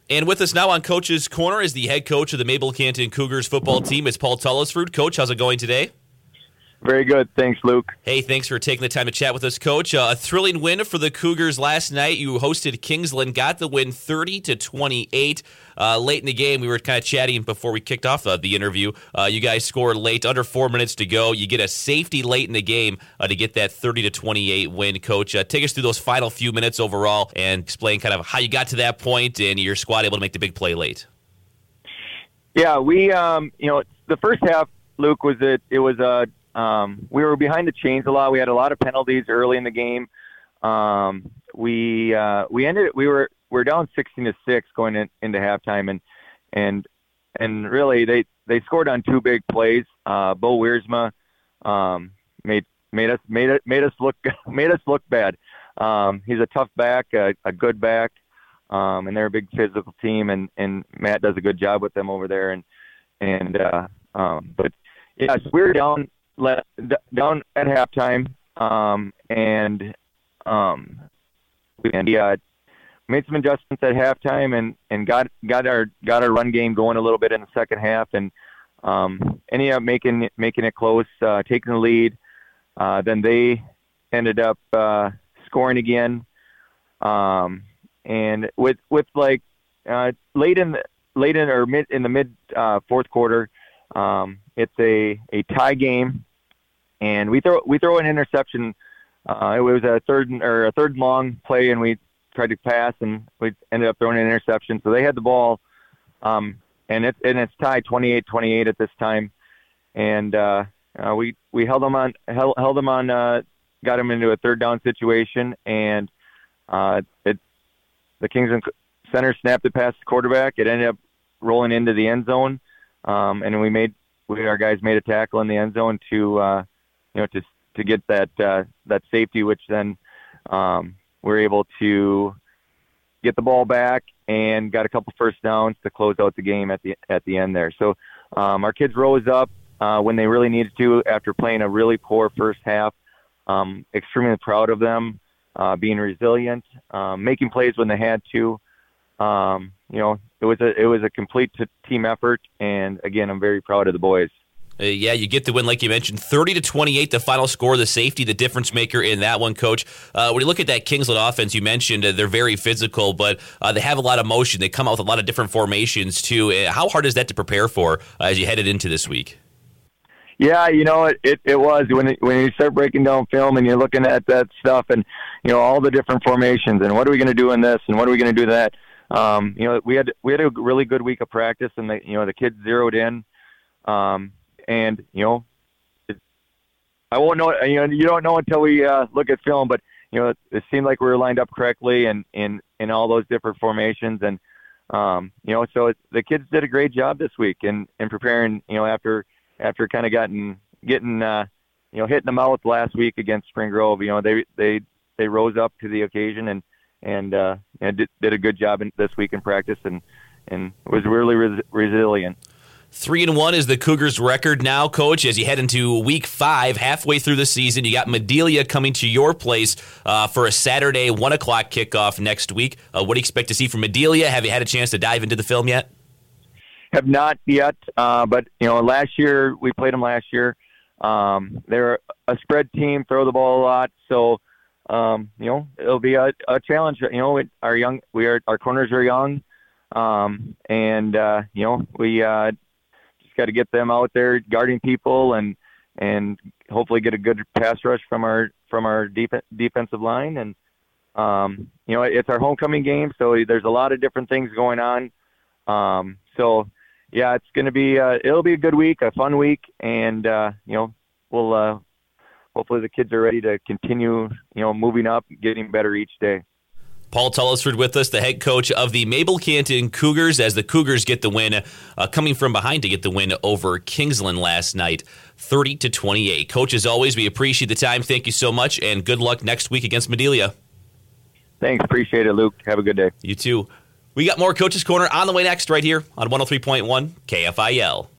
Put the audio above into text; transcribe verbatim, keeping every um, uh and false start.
And with us now on Coach's Corner is the head coach of the Mabel Canton Cougars football team. It's Paul Tullisford. Coach, how's it going today? Very good. Thanks, Luke. Hey, thanks for taking the time to chat with us, Coach. Uh, a thrilling win for the Cougars last night. You hosted Kingsland, got the win thirty to twenty-eight. Uh, late in the game, we were kind of chatting before we kicked off uh, the interview. Uh, you guys scored late, under four minutes to go. You get a safety late in the game uh, to get that thirty to twenty-eight win. Coach, uh, take us through those final few minutes overall and explain kind of how you got to that point and your squad able to make the big play late. Yeah, we, um, you know, the first half, Luke, was it, it was a, Um, we were behind the chains a lot. We had a lot of penalties early in the game. Um, we uh, we ended. We were we were down sixteen to six going in, into halftime, and and and really they, they scored on two big plays. Uh, Bo Wiersma um, made made us made it made us look made us look bad. Um, he's a tough back, a, a good back, um, and they're a big physical team. And, and Matt does a good job with them over there. And and uh, um, but yes, we were down. Let, down at halftime, um, and um, we uh, made some adjustments at halftime, and, and got got our got our run game going a little bit in the second half, and um, ended up making making it close, uh, taking the lead. Uh, then they ended up uh, scoring again, um, and with with like uh, late in the, late in or mid in the mid uh, fourth quarter. Um, it's a, a tie game, and we throw we throw an interception. Uh, it was a third or a third and long play, and we tried to pass, and we ended up throwing an interception. So they had the ball, um, and it's and it's tied twenty-eight twenty-eight at this time, and uh, uh, we we held them on held, held them on, uh, got them into a third down situation, and uh, it the Kingsland center snapped it past the quarterback. It ended up rolling into the end zone. Um, and we made, we, our guys made a tackle in the end zone to, uh, you know, to, to get that, uh, that safety, which then, um, we're able to get the ball back and got a couple first downs to close out the game at the, at the end there. So, um, our kids rose up, uh, when they really needed to after playing a really poor first half. Um, extremely proud of them, uh, being resilient, um, making plays when they had to. Um, you know, it was a it was a complete t- team effort, and again, I'm very proud of the boys. Uh, yeah, you get the win, like you mentioned, thirty to twenty-eight, the final score, the safety, the difference maker in that one, Coach. Uh, when you look at that Kingsland offense, you mentioned uh, they're very physical, but uh, they have a lot of motion. They come out with a lot of different formations, too. Uh, how hard is that to prepare for uh, as you headed into this week? Yeah, you know, it, it, it was. When it, when you start breaking down film and you're looking at that stuff and, you know, all the different formations and what are we going to do in this and what are we going to do that. Um, you know, we had we had a really good week of practice, and the, you know, the kids zeroed in, um, and you know, it, I won't know. You know, you don't know until we uh, look at film, but you know, it, it seemed like we were lined up correctly, and in in all those different formations, and um, you know, so it, the kids did a great job this week in, in preparing. You know, after after kind of gotten getting uh, you know hit in the mouth last week against Spring Grove, you know, they they they rose up to the occasion and. and uh, and did, did a good job in, this week in practice, and, and was really res- resilient. Three and one is the Cougars' record now, Coach. As you head into week five, halfway through the season, you got Madelia coming to your place uh, for a Saturday one o'clock kickoff next week. Uh, what do you expect to see from Madelia? Have you had a chance to dive into the film yet? Have not yet, uh, but you know, last year we played them last year. Um, they're a spread team, throw the ball a lot, so. Um, you know, it'll be a, a challenge. You know, it, our young, we are, our corners are young. Um, and, uh, you know, we, uh, just got to get them out there guarding people and, and hopefully get a good pass rush from our, from our def- defensive line. And, um, you know, it's our homecoming game. So there's a lot of different things going on. Um, so yeah, it's going to be, uh, it'll be a good week, a fun week. And, uh, you know, we'll, uh, hopefully the kids are ready to continue, you know, moving up, getting better each day. Paul Tullisford with us, the head coach of the Mabel Canton Cougars, as the Cougars get the win, uh, coming from behind to get the win over Kingsland last night, thirty to twenty-eight. Coach, as always, we appreciate the time. Thank you so much, and good luck next week against Madelia. Thanks. Appreciate it, Luke. Have a good day. You too. We got more Coach's Corner on the way next right here on one oh three point one K F I L.